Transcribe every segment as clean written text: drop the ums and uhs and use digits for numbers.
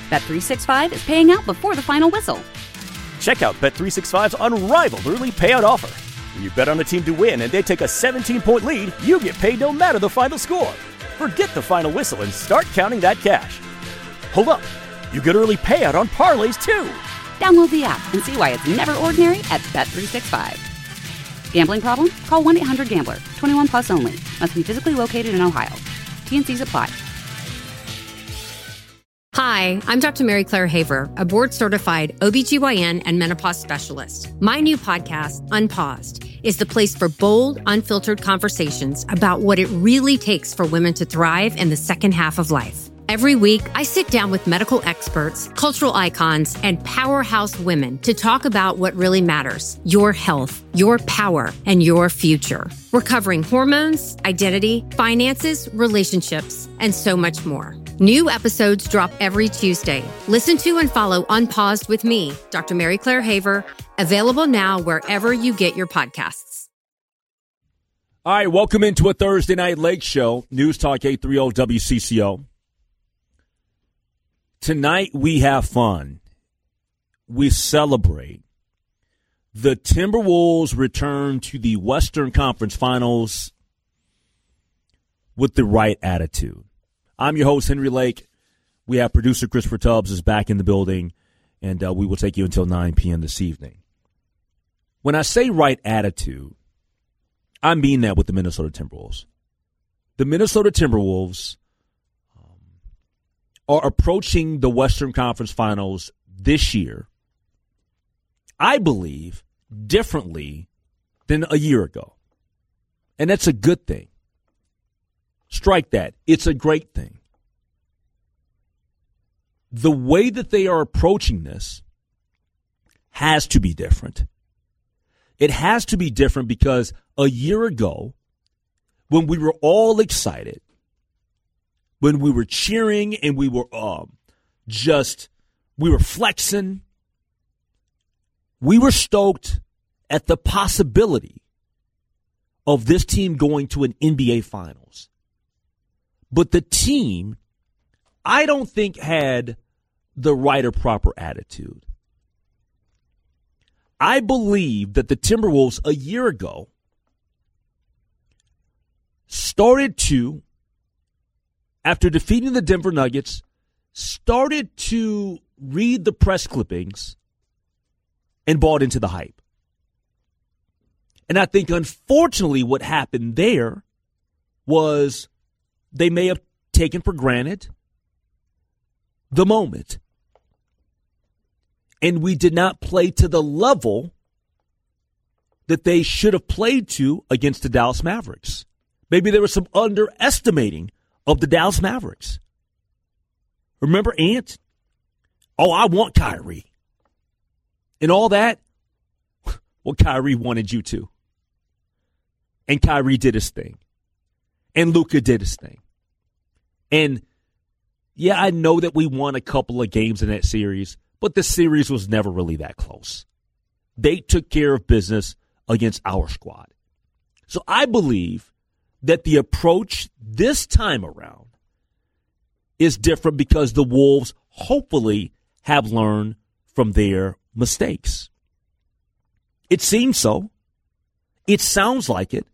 Bet365 is paying out before the final whistle. Check out Bet365's unrivaled early payout offer. When you bet on a team to win and they take a 17-point lead, you get paid no matter the final score. Forget the final whistle and start counting that cash. Hold up. You get early payout on parlays, too. Download the app and see why it's never ordinary at Bet365. Gambling problem? Call 1-800-GAMBLER. 21 plus only. Must be physically located in Ohio. T&Cs apply. Hi, I'm Dr. Mary Claire Haver, a board-certified OBGYN and menopause specialist. My new podcast, Unpaused, is the place for bold, unfiltered conversations about what it really takes for women to thrive in the second half of life. Every week, I sit down with medical experts, cultural icons, and powerhouse women to talk about what really matters: your health, your power, and your future. We're covering hormones, identity, finances, relationships, and so much more. New episodes drop every Tuesday. Listen to and follow Unpaused with me, Dr. Mary Claire Haver, available now wherever you get your podcasts. All right, welcome into a Thursday Night Lake Show, News Talk 830 WCCO. Tonight we have fun. We celebrate. The Timberwolves return to the Western Conference Finals with the right attitude. I'm your host, Henry Lake. We have producer Christopher Tubbs is back in the building, and we will take you until 9 p.m. this evening. When I say right attitude, I mean that with the Minnesota Timberwolves. The Minnesota Timberwolves are approaching the Western Conference Finals this year, I believe, differently than a year ago. And that's a good thing. Strike that. It's a great thing. The way that they are approaching this has to be different. It has to be different because a year ago, when we were all excited, when we were cheering and we were we were flexing, we were stoked at the possibility of this team going to an NBA Finals. But the team, I don't think, had the right or proper attitude. I believe that the Timberwolves a year ago started to, after defeating the Denver Nuggets, started to read the press clippings and bought into the hype. And I think, unfortunately, what happened there was they may have taken for granted the moment. And we did not play to the level that they should have played to against the Dallas Mavericks. Maybe there was some underestimating of the Dallas Mavericks. Remember Ant? Oh, I want Kyrie. And all that. Well, Kyrie wanted you to. And Kyrie did his thing. And Luka did his thing. And, yeah, I know that we won a couple of games in that series, but the series was never really that close. They took care of business against our squad. So I believe that the approach this time around is different because the Wolves hopefully have learned from their mistakes. It seems so. It sounds like it.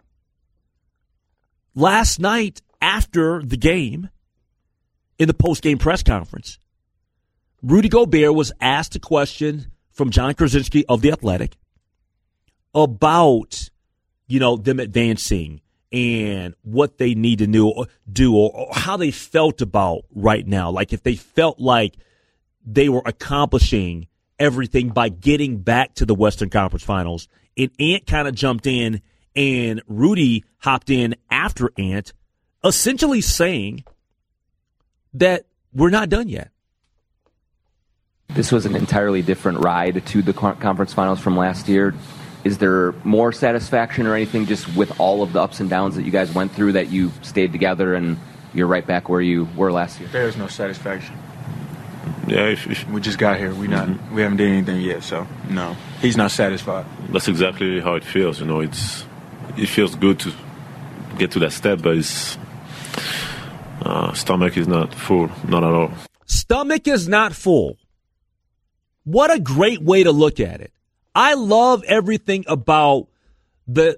Last night, after the game, in the post-game press conference, Rudy Gobert was asked a question from John Krasinski of The Athletic about, them advancing and what they need to do or how they felt about right now. Like if they felt like they were accomplishing everything by getting back to the Western Conference Finals. And Ant kind of jumped in and Rudy hopped in after Ant, essentially saying that we're not done yet. This was an entirely different ride to the conference finals from last year. Is there more satisfaction or anything just with all of the ups and downs that you guys went through that you stayed together and you're right back where you were last year? There's no satisfaction. Yeah, we just got here. We haven't done anything yet, so no, he's not satisfied. That's exactly how it feels. It feels good to get to that step, but his stomach is not full, not at all. stomach is not full. What a great way to look at it. I love everything about the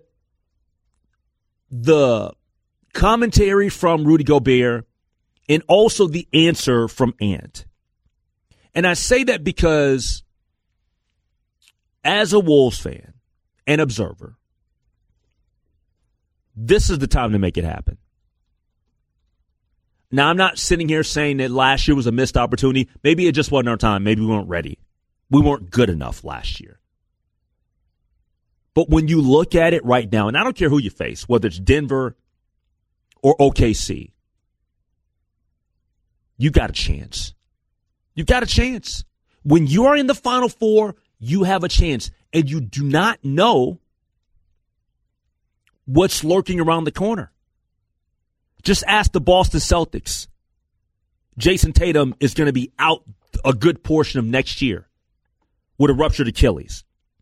commentary from Rudy Gobert and also the answer from Ant. And I say that because as a Wolves fan and observer, this is the time to make it happen. Now, I'm not sitting here saying that last year was a missed opportunity. Maybe it just wasn't our time. Maybe we weren't ready. We weren't good enough last year. But when you look at it right now, and I don't care who you face, whether it's Denver or OKC, you got a chance. You got a chance. When you are in the Final Four, you have a chance. And you do not know what's lurking around the corner. Just ask the Boston Celtics. Jason Tatum is going to be out a good portion of next year with a ruptured Achilles.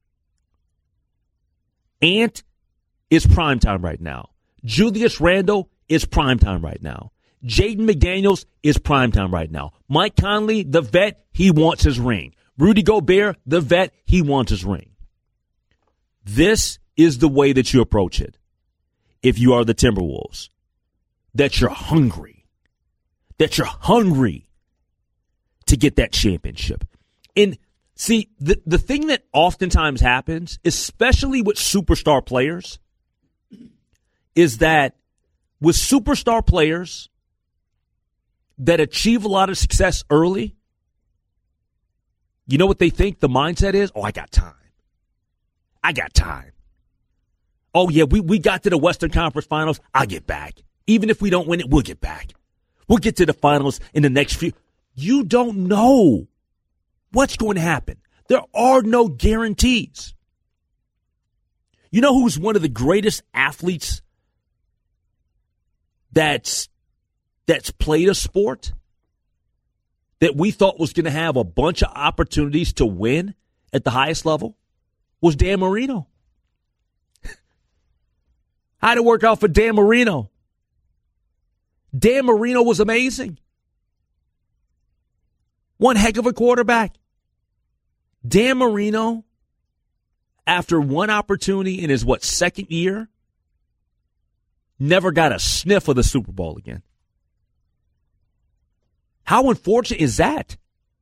Ant is primetime right now. Julius Randle is primetime right now. Jaden McDaniels is primetime right now. Mike Conley, the vet, he wants his ring. Rudy Gobert, the vet, he wants his ring. This is the way that you approach it. If you are the Timberwolves, that you're hungry to get that championship. And see, the thing that oftentimes happens, especially with superstar players, is that with superstar players that achieve a lot of success early, you know what they think the mindset is? Oh, I got time. Oh, yeah, we got to the Western Conference Finals. I'll get back. Even if we don't win it, we'll get back. We'll get to the finals in the next few. You don't know what's going to happen. There are no guarantees. You know who's one of the greatest athletes that's played a sport that we thought was going to have a bunch of opportunities to win at the highest level? Was Dan Marino. How'd it work out for Dan Marino? Dan Marino was amazing. One heck of a quarterback. Dan Marino, after one opportunity in his, second year, never got a sniff of the Super Bowl again. How unfortunate is that?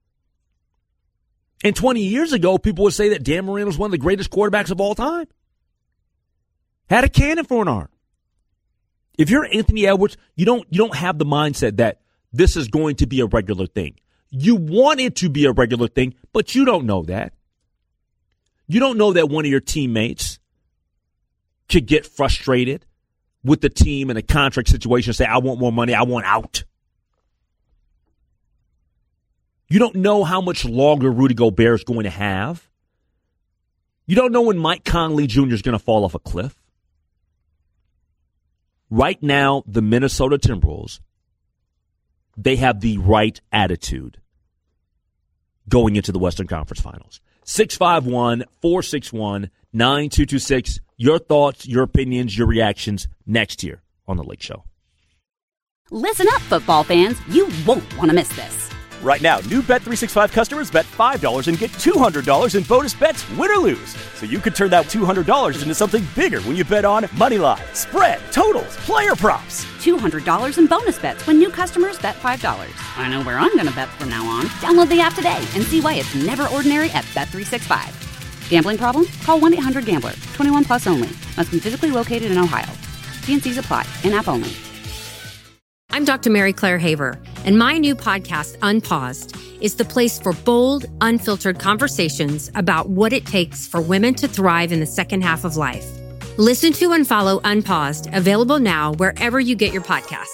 And 20 years ago, people would say that Dan Marino was one of the greatest quarterbacks of all time. Had a cannon for an arm. If you're Anthony Edwards, you don't have the mindset that this is going to be a regular thing. You want it to be a regular thing, but you don't know that. You don't know that one of your teammates could get frustrated with the team in a contract situation and say, I want more money, I want out. You don't know how much longer Rudy Gobert is going to have. You don't know when Mike Conley Jr. is going to fall off a cliff. Right now, the Minnesota Timberwolves, they have the right attitude going into the Western Conference Finals. 651-461-9226. Your thoughts, your opinions, your reactions next year on The Lake Show. Listen up, football fans. You won't want to miss this. Right now, new Bet365 customers bet $5 and get $200 in bonus bets, win or lose. So you could turn that $200 into something bigger when you bet on money line, spread, totals, player props. $200 in bonus bets when new customers bet $5. I know where I'm going to bet from now on. Download the app today and see why it's never ordinary at Bet365. Gambling problem? Call 1-800-GAMBLER. 21 plus only. Must be physically located in Ohio. T&Cs apply. In-app only. I'm Dr. Mary Claire Haver, and my new podcast, Unpaused, is the place for bold, unfiltered conversations about what it takes for women to thrive in the second half of life. Listen to and follow Unpaused, available now wherever you get your podcasts.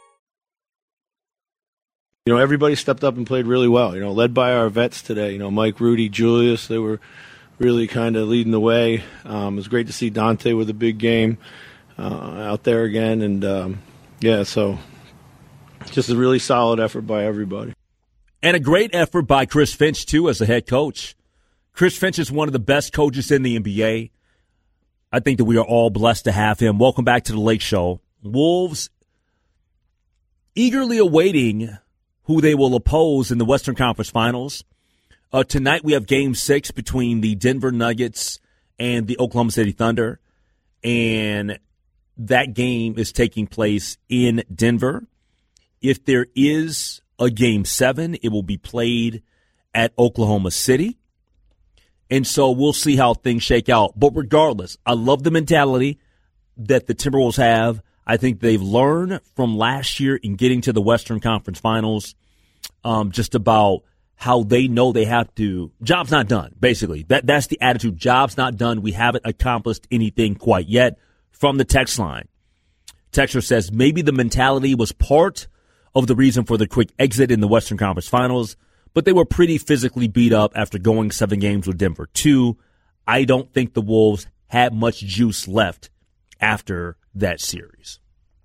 You know, everybody stepped up and played really well, led by our vets today. Mike, Rudy, Julius, they were really kind of leading the way. It was great to see Dante with a big game out there again. And, so just a really solid effort by everybody. And a great effort by Chris Finch, too, as the head coach. Chris Finch is one of the best coaches in the NBA. I think that we are all blessed to have him. Welcome back to the Lake Show. Wolves eagerly awaiting who they will oppose in the Western Conference Finals. Tonight we have Game 6 between the Denver Nuggets and the Oklahoma City Thunder, and that game is taking place in Denver. If there is a Game 7, it will be played at Oklahoma City. And so we'll see how things shake out. But regardless, I love the mentality that the Timberwolves have. I think they've learned from last year in getting to the Western Conference Finals, just about how they know they have to. Job's not done, basically. That's the attitude. Job's not done. We haven't accomplished anything quite yet. From the text line, texter says maybe the mentality was part of the reason for the quick exit in the Western Conference Finals, but they were pretty physically beat up after going 7 games with Denver. 2, I don't think the Wolves had much juice left after that series.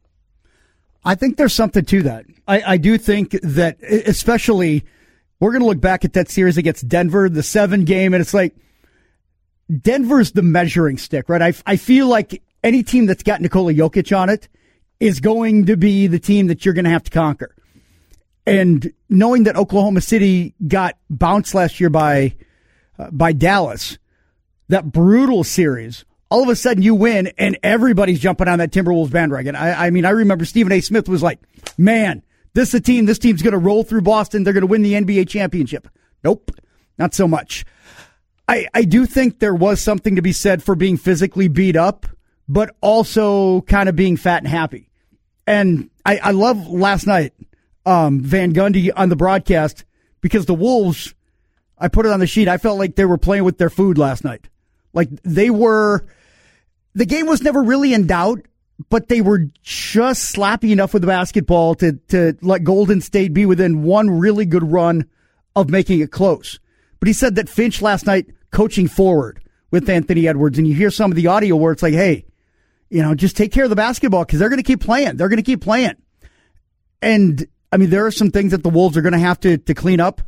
I think there's something to that. I do think that, especially, we're going to look back at that series against Denver, the 7 game, and it's like Denver's the measuring stick, right? I feel like any team that's got Nikola Jokic on it is going to be the team that you're going to have to conquer. And knowing that Oklahoma City got bounced last year by Dallas, that brutal series, all of a sudden you win and everybody's jumping on that Timberwolves bandwagon. I mean, I remember Stephen A. Smith was like, man, this team's going to roll through Boston. They're going to win the NBA championship. Nope, not so much. I do think there was something to be said for being physically beat up, but also kind of being fat and happy. And I love last night, Van Gundy on the broadcast, because the Wolves, I put it on the sheet, I felt like they were playing with their food last night. Like the game was never really in doubt, but they were just sloppy enough with the basketball to let Golden State be within one really good run of making it close. But he said that Finch last night coaching forward with Anthony Edwards, and you hear some of the audio where it's like, hey, just take care of the basketball because they're going to keep playing. They're going to keep playing. And, I mean, there are some things that the Wolves are going to have to clean up.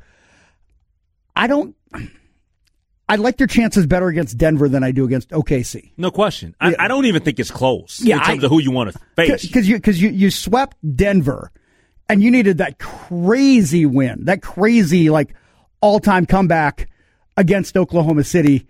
I like their chances better against Denver than I do against OKC. No question. I don't even think it's close in terms of who you want to face. Because you swept Denver, and you needed that crazy win, that crazy, all-time comeback against Oklahoma City.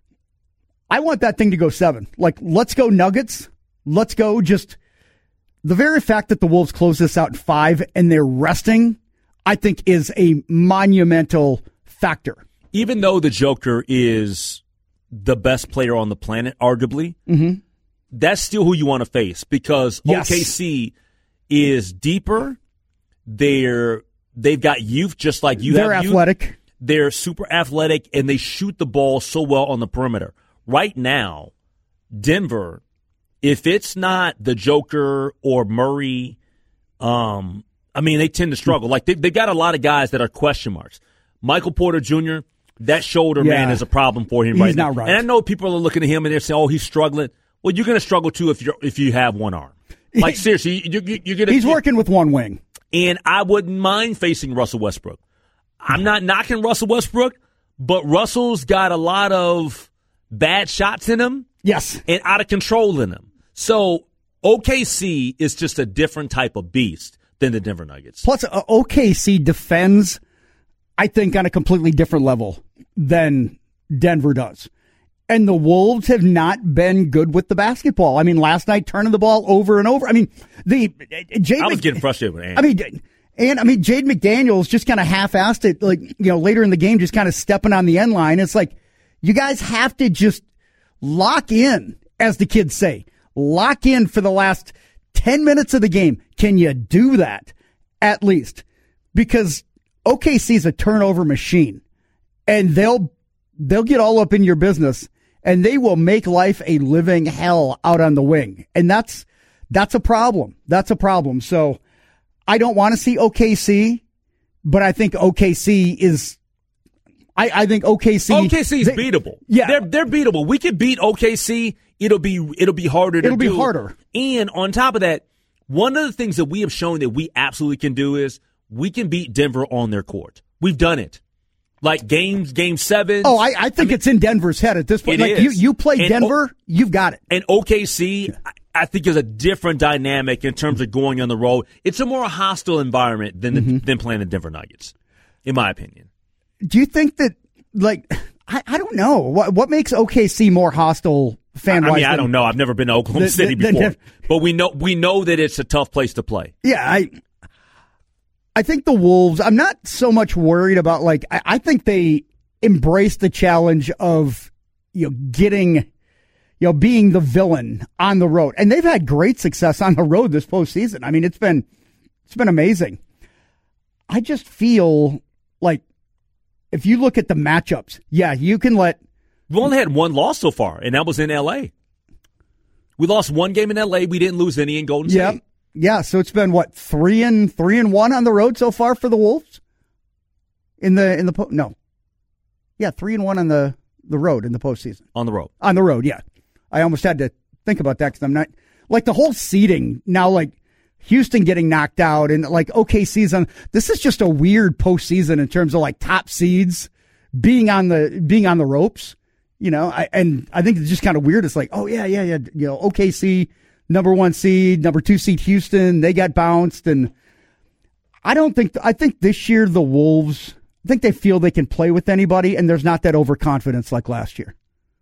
I want that thing to go 7. Let's go Nuggets. Let's go just the very fact that the Wolves close this out in 5 and they're resting, I think is a monumental factor. Even though the Joker is the best player on the planet, arguably, that's still who you want to face because OKC is deeper. They've got youth just like you have. They're athletic. They're super athletic, and they shoot the ball so well on the perimeter. Right now, Denver, if it's not the Joker or Murray, they tend to struggle. They've got a lot of guys that are question marks. Michael Porter Jr., that shoulder, man, is a problem for him right now. He's not right. And I know people are looking at him and they're saying, oh, he's struggling. Well, you're going to struggle, too, if you have one arm. Seriously, you're going to. He's working with one wing. And I wouldn't mind facing Russell Westbrook. I'm not knocking Russell Westbrook, but Russell's got a lot of bad shots in him. Yes. And out of control in him. So OKC is just a different type of beast than the Denver Nuggets. Plus, OKC defends, I think, on a completely different level than Denver does. And the Wolves have not been good with the basketball. I mean, last night, turning the ball over and over. I mean, I was getting frustrated with Ant. Jaden McDaniels just kind of half-assed it, later in the game, just kind of stepping on the end line. It's like, you guys have to just lock in, as the kids say. Lock in for the last 10 minutes of the game. Can you do that, at least? Because OKC is a turnover machine, and they'll get all up in your business, and they will make life a living hell out on the wing. And that's a problem. That's a problem. So I don't want to see OKC, but I think OKC is. I think OKC is beatable. Yeah, they're beatable. We could beat OKC. It'll be harder. It'll be harder. And on top of that, one of the things that we have shown that we absolutely can do is we can beat Denver on their court. We've done it. Game 7. Oh, I think it's in Denver's head at this point. You play Denver, you've got it. And OKC, I think is a different dynamic in terms of going on the road. It's a more hostile environment than playing the Denver Nuggets, in my opinion. Do you think that, like, I don't know. What makes OKC more hostile fan-wise? I mean, I don't know. I've never been to Oklahoma City before. But we know that it's a tough place to play. Yeah, I think the Wolves, I'm not so much worried about, like, I think they embrace the challenge of, getting, being the villain on the road. And they've had great success on the road this postseason. I mean, it's been amazing. I just feel like if you look at the matchups, you can let. We've only had one loss so far, and that was in L.A. We lost one game in L.A. We didn't lose any in Golden State. Yeah. So it's been 3-1 on the road so far for the Wolves. 3-1 on the road in the postseason. On the road, yeah. I almost had to think about that because I'm not like the whole seeding now. Like Houston getting knocked out and like OKC's on. This is just a weird postseason in terms of like top seeds being on the ropes. I think it's just kind of weird. It's like, oh yeah. OKC, number 1 seed, number 2 seed Houston, they got bounced, and I think this year the Wolves, I think they feel they can play with anybody, and there's not that overconfidence like last year.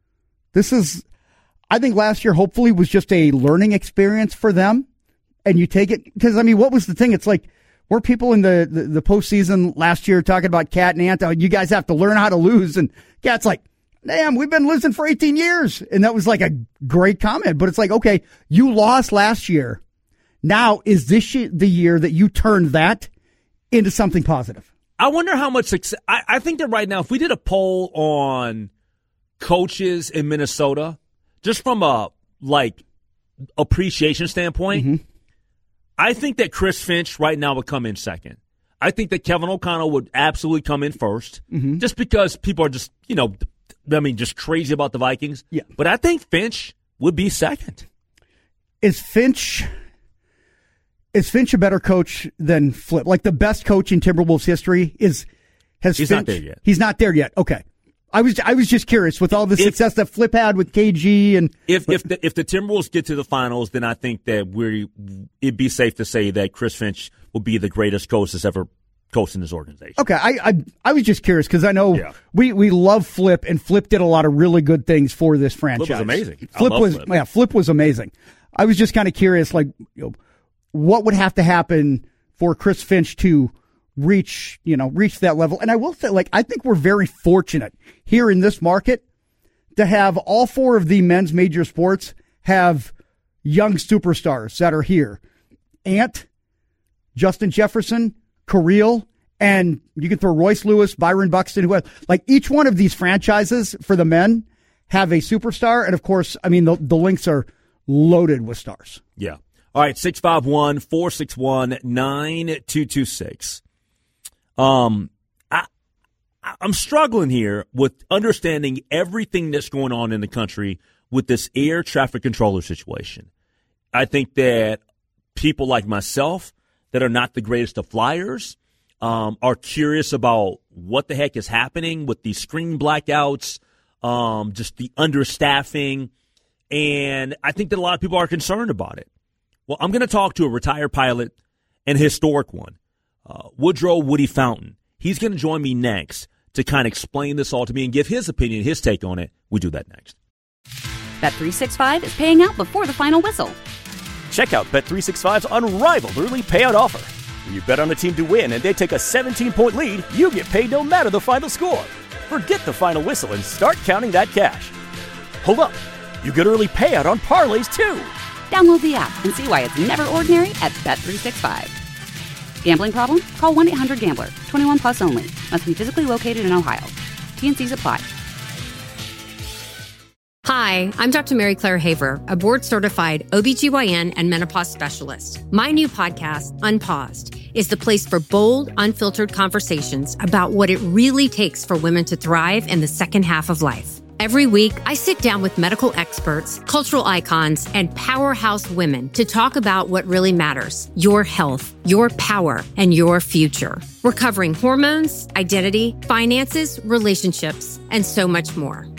I think last year hopefully was just a learning experience for them, and you take it because I mean, what was the thing? It's like were people in the postseason last year talking about Cat and Ant? Oh, you guys have to learn how to lose, and Cat's like, damn, we've been losing for 18 years. And that was like a great comment. But it's like, okay, you lost last year. Now, is this the year that you turn that into something positive? I wonder how much success. I think that right now, if we did a poll on coaches in Minnesota, just from a appreciation standpoint, I think that Chris Finch right now would come in second. I think that Kevin O'Connell would absolutely come in first, just because people are just, just crazy about the Vikings. Yeah. But I think Finch would be second. Is Finch a better coach than Flip? Like the best coach in Timberwolves history he's Finch? Not there yet. He's not there yet. Okay. I was just curious with all the success that Flip had with KG and if the Timberwolves get to the finals, then I think that it'd be safe to say that Chris Finch will be the greatest coach that's ever coached in this organization. Okay, I was just curious because I know we love Flip, and Flip did a lot of really good things for this franchise. Flip was amazing. Flip was amazing. I was just kind of curious, like, what would have to happen for Chris Finch to reach that level. And I will say, like, I think we're very fortunate here in this market to have all 4 of the men's major sports have young superstars that are here. Ant, Justin Jefferson, Kirill, and you can throw Royce Lewis, Byron Buxton, who have, like, each one of these franchises for the men have a superstar. And of course, I mean, the Lynx are loaded with stars. Yeah. All right. 651-461-9226. I'm struggling here with understanding everything that's going on in the country with this air traffic controller situation. I think that people like myself that are not the greatest of flyers are curious about what the heck is happening with these screen blackouts, just the understaffing, and I think that a lot of people are concerned about it. Well, I'm going to talk to a retired pilot and a historic one, Woodrow Woody Fountain. He's going to join me next to kind of explain this all to me and give his opinion, his take on it. We do that next. Bet365 is paying out before the final whistle. Check out Bet365's unrivaled early payout offer. When you bet on a team to win and they take a 17-point lead, you get paid no matter the final score. Forget the final whistle and start counting that cash. Hold up. You get early payout on parlays, too. Download the app and see why it's never ordinary at Bet365. Gambling problem? Call 1-800-GAMBLER. 21 plus only. Must be physically located in Ohio. T&Cs apply. Hi, I'm Dr. Mary Claire Haver, a board-certified OBGYN and menopause specialist. My new podcast, Unpaused, is the place for bold, unfiltered conversations about what it really takes for women to thrive in the second half of life. Every week, I sit down with medical experts, cultural icons, and powerhouse women to talk about what really matters: your health, your power, and your future. We're covering hormones, identity, finances, relationships, and so much more.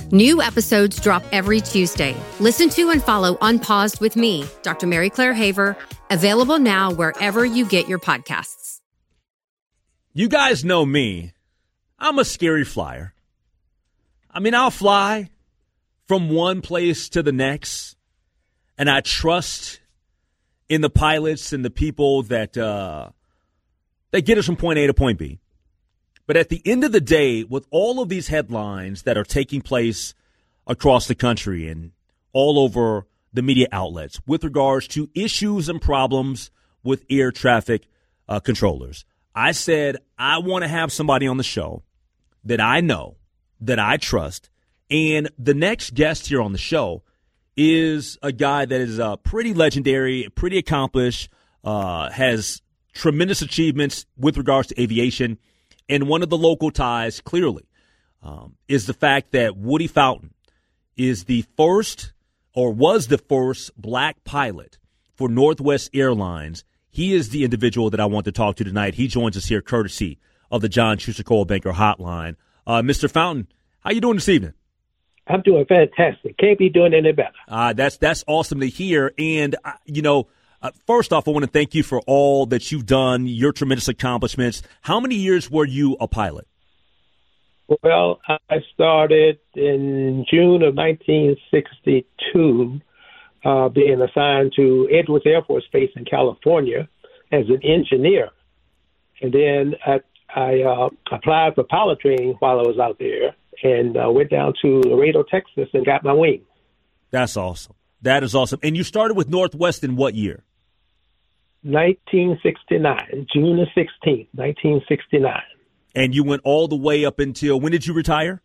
New episodes drop every Tuesday. Listen to and follow Unpaused with me, Dr. Mary Claire Haver, available now wherever you get your podcasts. You guys know me. I'm a scary flyer. I mean, I'll fly from one place to the next, and I trust in the pilots and the people that get us from point A to point B. But at the end of the day, with all of these headlines that are taking place across the country and all over the media outlets with regards to issues and problems with air traffic controllers, I said I want to have somebody on the show that I know, that I trust. And the next guest here on the show is a guy that is pretty legendary, pretty accomplished, has tremendous achievements with regards to aviation. And one of the local ties, clearly, is the fact that Woody Fountain is the first, or was the first, black pilot for Northwest Airlines. He is the individual that I want to talk to tonight. He joins us here courtesy of the John Schuster Coldwell Banker Hotline. Mr. Fountain, how you doing this evening? I'm doing fantastic. Can't be doing any better. That's awesome to hear. And, first off, I want to thank you for all that you've done, your tremendous accomplishments. How many years were you a pilot? Well, I started in June of 1962, being assigned to Edwards Air Force Base in California as an engineer. And then I applied for pilot training while I was out there and went down to Laredo, Texas, and got my wing. That's awesome. That is awesome. And you started with Northwest in what year? 1969, June the 16th, 1969. And you went all the way up until, when did you retire?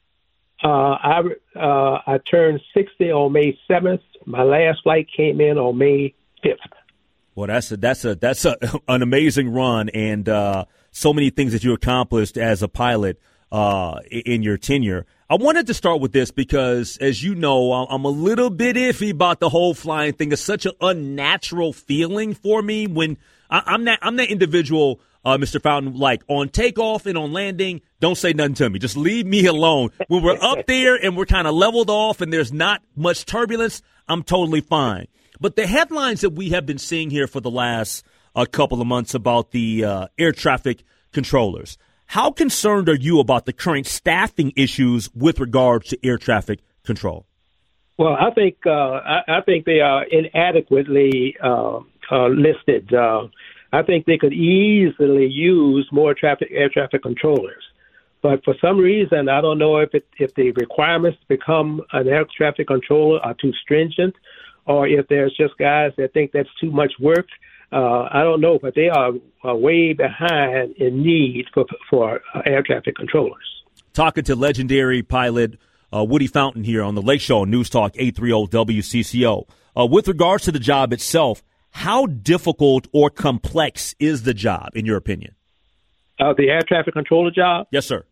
I turned 60 on May 7th. My last flight came in on May 5th. Well, that's an amazing run, and so many things that you accomplished as a pilot in your tenure. I wanted to start with this because, as you know, I'm a little bit iffy about the whole flying thing. It's such an unnatural feeling for me when I'm that individual, Mr. Fountain, like on takeoff and on landing, don't say nothing to me. Just leave me alone. When we're up there and we're kind of leveled off and there's not much turbulence, I'm totally fine. But the headlines that we have been seeing here for the last couple of months about the air traffic controllers, how concerned are you about the current staffing issues with regards to air traffic control? Well, I think they are inadequately listed. I think they could easily use more air traffic controllers. But for some reason, I don't know if the requirements to become an air traffic controller are too stringent, or if there's just guys that think that's too much work. I don't know, but they are way behind in need for air traffic controllers. Talking to legendary pilot Woody Fountain here on the Lake Show on News Talk 830 WCCO. With regards to the job itself, how difficult or complex is the job, in your opinion? The air traffic controller job? Yes, sir.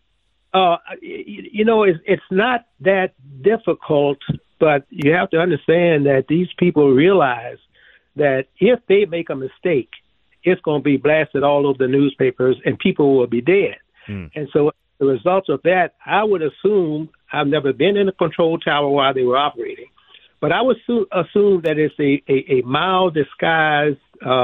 It's not that difficult, but you have to understand that these people realize that if they make a mistake, it's going to be blasted all over the newspapers and people will be dead. And so the result of that, I would assume, I've never been in a control tower while they were operating, but I would assume that it's a mild disguised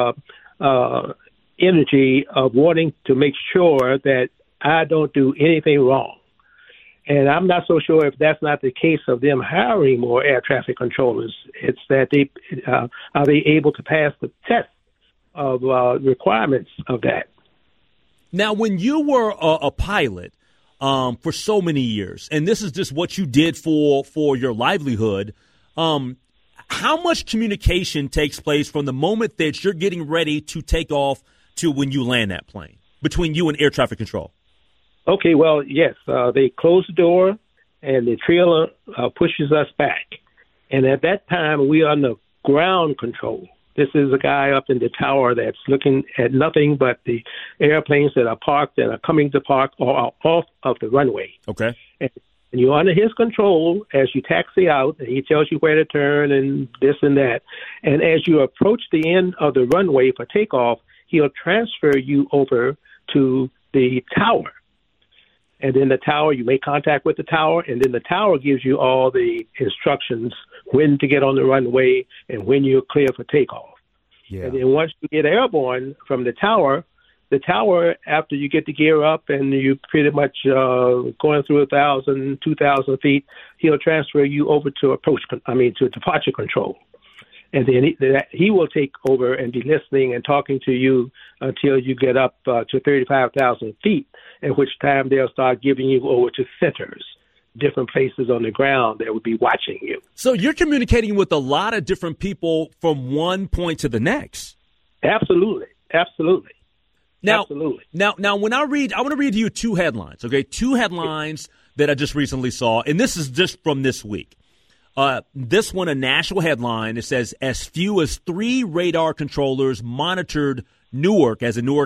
energy of wanting to make sure that I don't do anything wrong. And I'm not so sure if that's not the case of them hiring more air traffic controllers. It's that are they able to pass the test of requirements of that. Now, when you were a pilot for so many years, and this is just what you did for your livelihood, how much communication takes place from the moment that you're getting ready to take off to when you land that plane between you and air traffic control? Okay, well, yes, they close the door and the trailer pushes us back. And at that time, we are under ground control. This is a guy up in the tower that's looking at nothing but the airplanes that are parked and are coming to park or are off of the runway. Okay. And you're under his control as you taxi out, and he tells you where to turn and this and that. And as you approach the end of the runway for takeoff, he'll transfer you over to the tower. and then the tower, you make contact with the tower, and then the tower gives you all the instructions when to get on the runway and when you're clear for takeoff. Yeah. And then once you get airborne from the tower, after you get the gear up and you pretty much going through 1,000, 2,000 feet, he'll transfer you over to to departure control. And then he will take over and be listening and talking to you until you get up to 35,000 feet, at which time they'll start giving you over to centers, different places on the ground that will be watching you. So you're communicating with a lot of different people from one point to the next. Absolutely. Now, Absolutely. Now, when I want to read to you two headlines, okay? Two headlines that I just recently saw, and this is just from this week. This one, a national headline, it says, as few as 3 radar controllers monitored Newark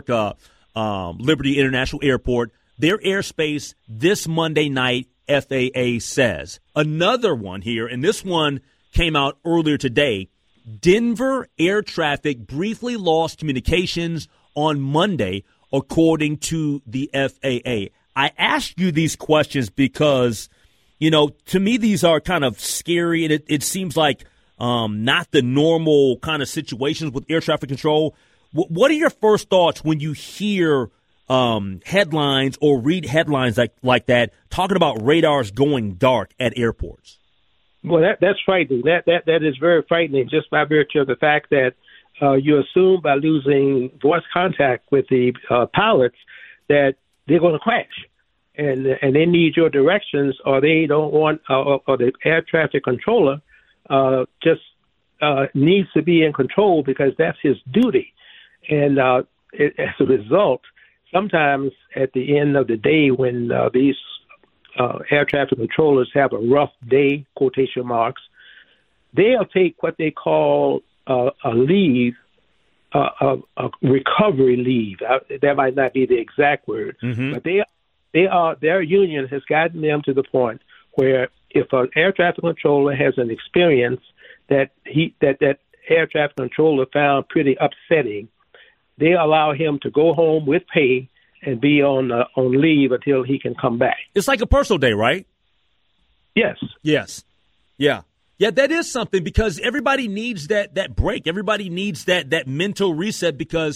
Liberty International Airport, their airspace this Monday night, FAA says. Another one here, and this one came out earlier today, Denver air traffic briefly lost communications on Monday, according to the FAA. I ask you these questions because, to me, these are kind of scary, and it seems like not the normal kind of situations with air traffic control. What are your first thoughts when you hear headlines or read headlines like that talking about radars going dark at airports? Well, that's frightening. That is very frightening, just by virtue of the fact that you assume by losing voice contact with the pilots that they're going to crash. And they need your directions, or they don't want, or the air traffic controller just needs to be in control because that's his duty. And as a result, sometimes at the end of the day, when these air traffic controllers have a rough day, quotation marks, they'll take what they call a leave, a recovery leave. That might not be the exact word, but their union has gotten them to the point where if an air traffic controller has an experience that air traffic controller found pretty upsetting, they allow him to go home with pay and be on leave until he can come back. It's like a personal day, right? Yes. Yeah, that is something, because everybody needs that break. Everybody needs that mental reset because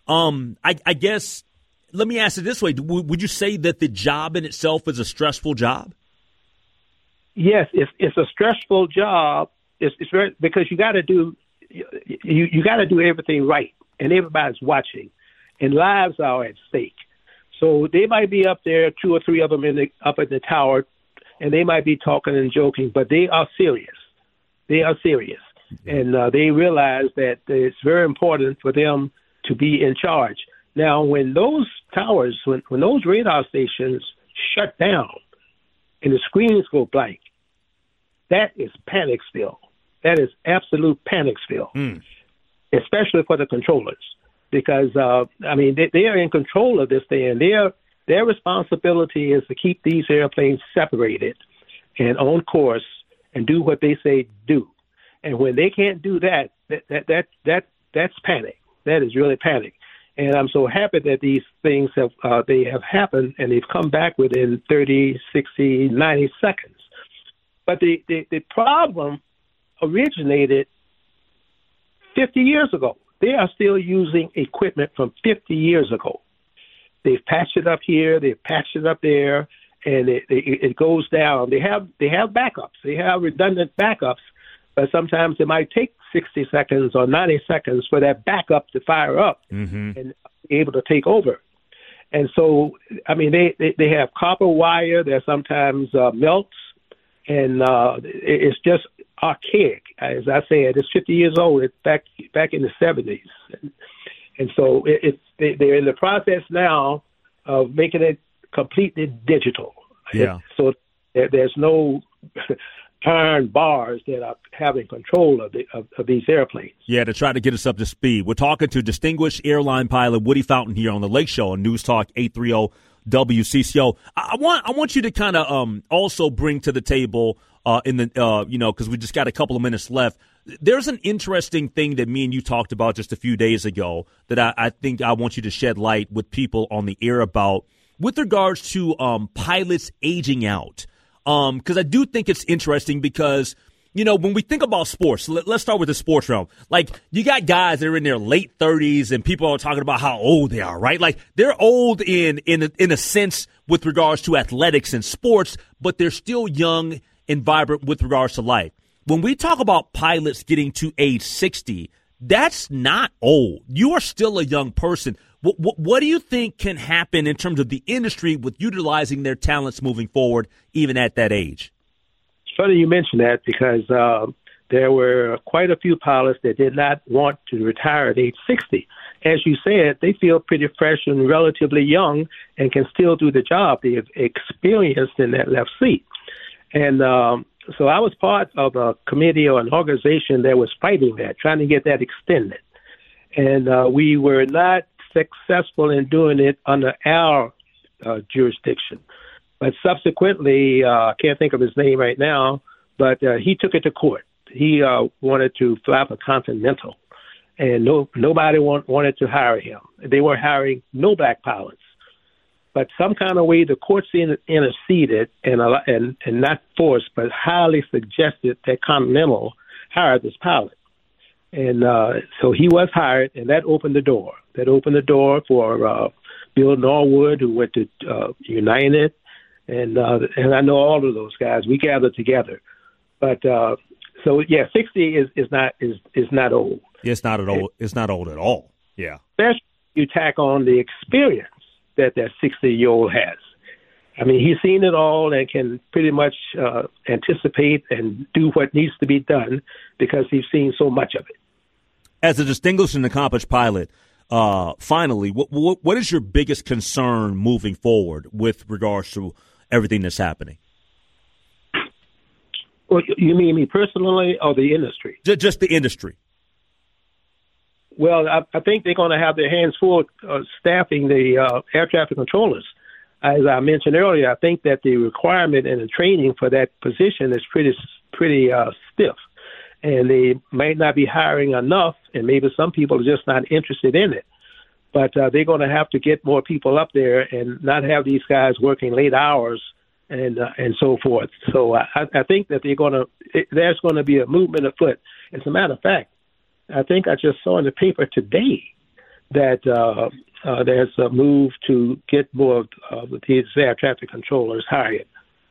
I guess, let me ask it this way. Would you say that the job in itself is a stressful job? Yes, it's a stressful job. It's very, because you got to do everything right, and everybody's watching, and lives are at stake. So they might be up there, 2 or 3 of them up at the tower, and they might be talking and joking, but they are serious. And they realize that it's very important for them to be in charge. Now, when those towers, when those radar stations shut down and the screens go blank, that is panic still. That is absolute panic still, especially for the controllers, because, they are in control of this thing, and their responsibility is to keep these airplanes separated and on course and do what they say do. And when they can't do that, that's panic. That is really panic. And I'm so happy that these things have happened, and they've come back within 30, 60, 90 seconds. But the problem originated 50 years ago. They are still using equipment from 50 years ago. They've patched it up here, they've patched it up there, and it goes down. They have backups. They have redundant backups, but sometimes it might take 60 seconds or 90 seconds for that backup to fire up and be able to take over. And so, they have copper wire that sometimes melts, and it's just archaic. As I said, it's 50 years old. It's back in the 70s. And so they're in the process now of making it completely digital. Yeah. So there's no iron bars that are having control of these airplanes. Yeah, to try to get us up to speed. We're talking to distinguished airline pilot Woody Fountain here on the Lake Show on News Talk 830 WCCO. I want you to kind of also bring to the table because we just got a couple of minutes left. There's an interesting thing that me and you talked about just a few days ago that I think I want you to shed light with people on the air about. with regards to pilots aging out, because I do think it's interesting because, you know, when we think about sports, let's start with the sports realm. Like, you got guys that are in their late 30s and people are talking about how old they are, right? Like, they're old in a sense with regards to athletics and sports, but they're still young and vibrant with regards to life. When we talk about pilots getting to age 60, that's not old. You are still a young person. What do you think can happen in terms of the industry with utilizing their talents moving forward, even at that age? It's funny you mention that because there were quite a few pilots that did not want to retire at age 60. As you said, they feel pretty fresh and relatively young and can still do the job they've experienced in that left seat. And so I was part of a committee or an organization that was fighting that, trying to get that extended. And we were not successful in doing it under our jurisdiction. But subsequently, I can't think of his name right now, but he took it to court. He wanted to fly for Continental, and nobody wanted to hire him. They were hiring no black pilots. But some kind of way the courts interceded and not forced, but highly suggested that Continental hire this pilot. And so he was hired, and that opened the door. That opened the door for Bill Norwood, who went to United, and I know all of those guys. We gathered together. But so yeah, 60 is not old. It's not old. It's not old at all. Yeah. Especially you tack on the experience that 60-year-old has. I mean, he's seen it all and can pretty much anticipate and do what needs to be done because he's seen so much of it. As a distinguished and accomplished pilot, finally, what is your biggest concern moving forward with regards to everything that's happening? Well, you mean me personally or the industry? Just the industry. Well, I think they're going to have their hands full staffing the air traffic controllers. As I mentioned earlier, I think that the requirement and the training for that position is pretty stiff. And they might not be hiring enough, and maybe some people are just not interested in it. But they're going to have to get more people up there and not have these guys working late hours and so forth. So I think that there's going to be a movement afoot. As a matter of fact, I think I just saw in the paper today that there's a move to get more of these air traffic controllers hired.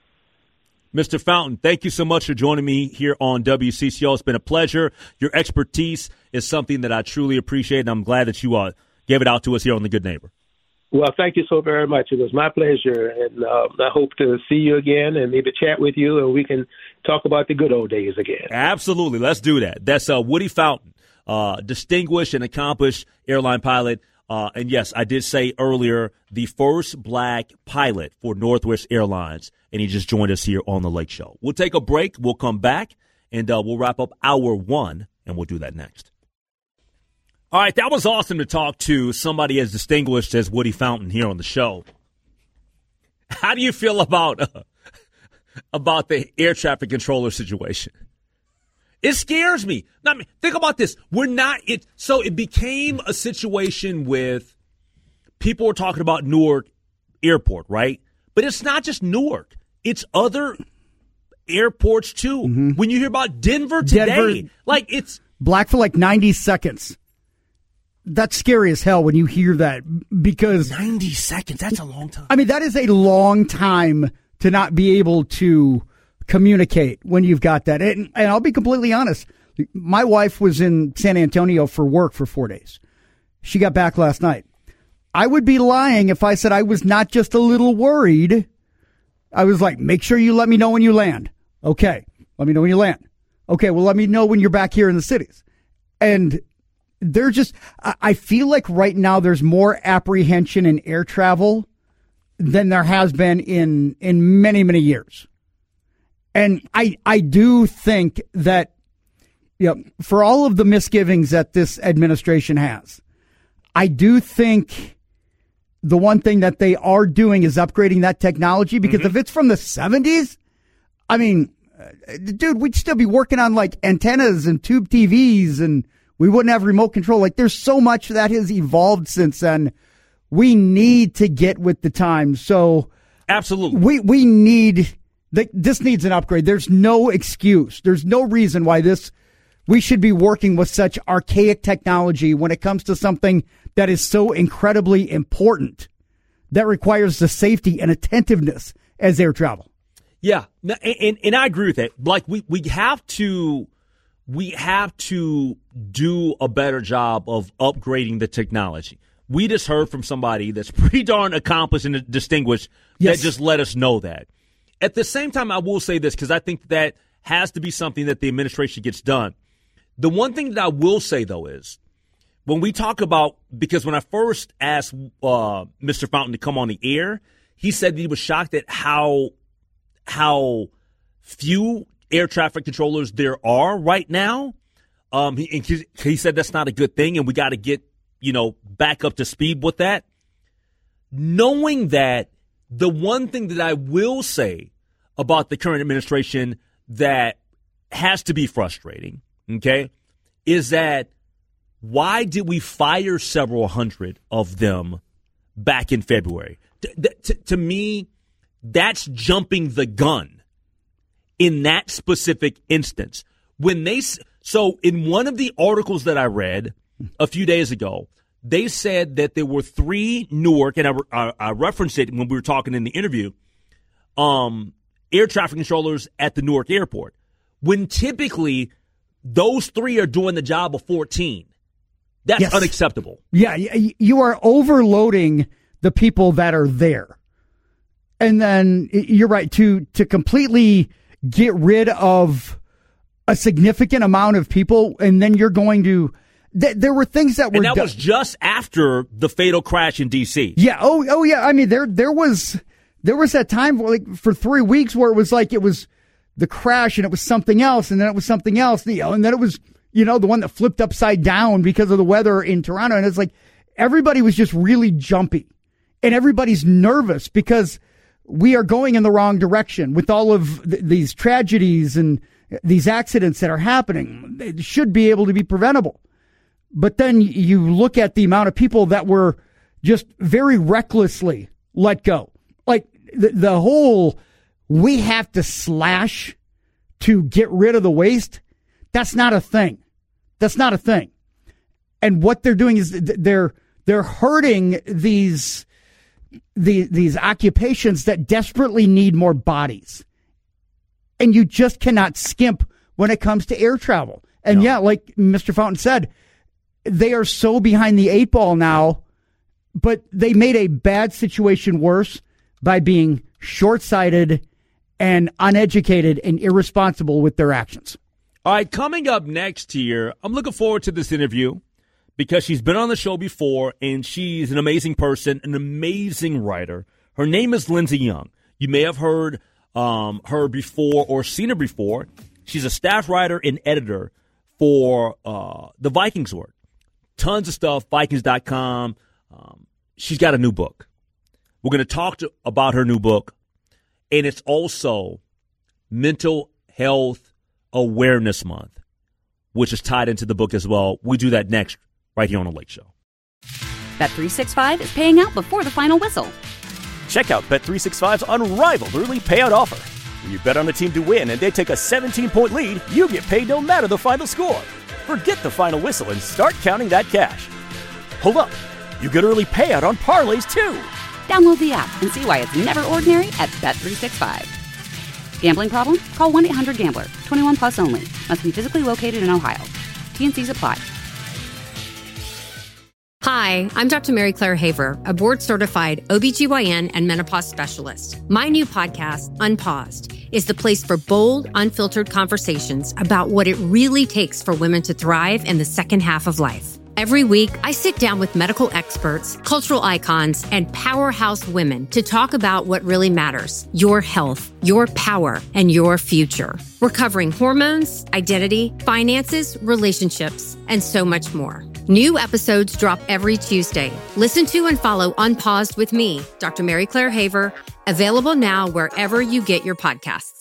Mr. Fountain, thank you so much for joining me here on WCCO. It's been a pleasure. Your expertise is something that I truly appreciate, and I'm glad that you gave it out to us here on The Good Neighbor. Well, thank you so very much. It was my pleasure, and I hope to see you again and maybe chat with you, and we can talk about the good old days again. Absolutely. Let's do that. That's Woody Fountain, distinguished and accomplished airline pilot. And yes, I did say earlier, the first black pilot for Northwest Airlines, and he just joined us here on the Lake Show. We'll take a break. We'll come back, and we'll wrap up hour one, and we'll do that next. All right, that was awesome to talk to somebody as distinguished as Woody Fountain here on the show. How do you feel about the air traffic controller situation? It scares me. Think about this. So it became a situation with people were talking about Newark Airport, right? But it's not just Newark. It's other airports, too. Mm-hmm. When you hear about Denver today, it's black for 90 seconds. That's scary as hell when you hear that because 90 seconds, that's a long time. I mean, that is a long time to not be able to communicate when you've got that. And I'll be completely honest. My wife was in San Antonio for work for 4 days. She got back last night. I would be lying if I said I was not just a little worried. I was like, make sure you let me know when you land. Okay. Let me know when you land. Okay. Well, let me know when you're back here in the cities. And I feel like right now there's more apprehension in air travel than there has been in many, many years. And I do think that, for all of the misgivings that this administration has, I do think the one thing that they are doing is upgrading that technology because if it's from the 70s, I mean, dude, we'd still be working on antennas and tube TVs and we wouldn't have remote control. There's so much that has evolved since then We need to get with the times. So absolutely, we need this needs an upgrade. There's no excuse. There's no reason why we should be working with such archaic technology when it comes to something that is so incredibly important, that requires the safety and attentiveness as air travel. Yeah, and I agree with that. Like we have to do a better job of upgrading the technology. We just heard from somebody that's pretty darn accomplished and distinguished that just let us know that. At the same time, I will say this, because I think that has to be something that the administration gets done. The one thing that I will say, though, is when we talk about, because when I first asked Mr. Fountain to come on the air, he said that he was shocked at how few air traffic controllers there are right now. He said that's not a good thing, and we got to get, back up to speed with that. Knowing that, the one thing that I will say about the current administration that has to be frustrating, okay, is that why did we fire several hundred of them back in February? To me, that's jumping the gun in that specific instance. So in one of the articles that I read a few days ago, they said that there were 3 Newark, and I referenced it when we were talking in the interview, air traffic controllers at the Newark airport, when typically those 3 are doing the job of 14. That's unacceptable. Yeah, you are overloading the people that are there. And then you're right, to completely get rid of a significant amount of people, and then you're going to... There were things that were... And that was just after the fatal crash in D.C. Yeah. Oh, yeah. I mean, there was that time for 3 weeks where it was the crash, and it was something else, and then it was something else, and then it was, the one that flipped upside down because of the weather in Toronto. And it's like everybody was just really jumpy, and everybody's nervous because we are going in the wrong direction with all of these tragedies and these accidents that are happening. They should be able to be preventable. But then you look at the amount of people that were just very recklessly let go. Like the whole, we have to slash to get rid of the waste. That's not a thing. That's not a thing. And what they're doing is they're hurting these occupations that desperately need more bodies. And you just cannot skimp when it comes to air travel. And like Mr. Fountain said, they are so behind the 8 ball now, but they made a bad situation worse by being short-sighted and uneducated and irresponsible with their actions. All right, coming up next here, I'm looking forward to this interview because she's been on the show before, and she's an amazing person, an amazing writer. Her name is Lindsey Young. You may have heard her before or seen her before. She's a staff writer and editor for the Vikings Word. Tons of stuff, Vikings.com. She's got a new book. We're going to talk about her new book, and it's also Mental Health Awareness Month, which is tied into the book as well. We do that next, right here on The Lake Show. Bet365 is paying out before the final whistle. Check out Bet365's unrivaled early payout offer. When you bet on a team to win and they take a 17-point lead, you get paid no matter the final score. Forget the final whistle and start counting that cash. Hold up. You get early payout on parlays, too. Download the app and see why it's never ordinary at Bet365. Gambling problem? Call 1-800-GAMBLER. 21 plus only. Must be physically located in Ohio. T&Cs apply. Hi, I'm Dr. Mary Claire Haver, a board-certified OBGYN and menopause specialist. My new podcast, Unpaused, is the place for bold, unfiltered conversations about what it really takes for women to thrive in the second half of life. Every week, I sit down with medical experts, cultural icons, and powerhouse women to talk about what really matters: your health, your power, and your future. We're covering hormones, identity, finances, relationships, and so much more. New episodes drop every Tuesday. Listen to and follow Unpaused with me, Dr. Mary Claire Haver, available now wherever you get your podcasts.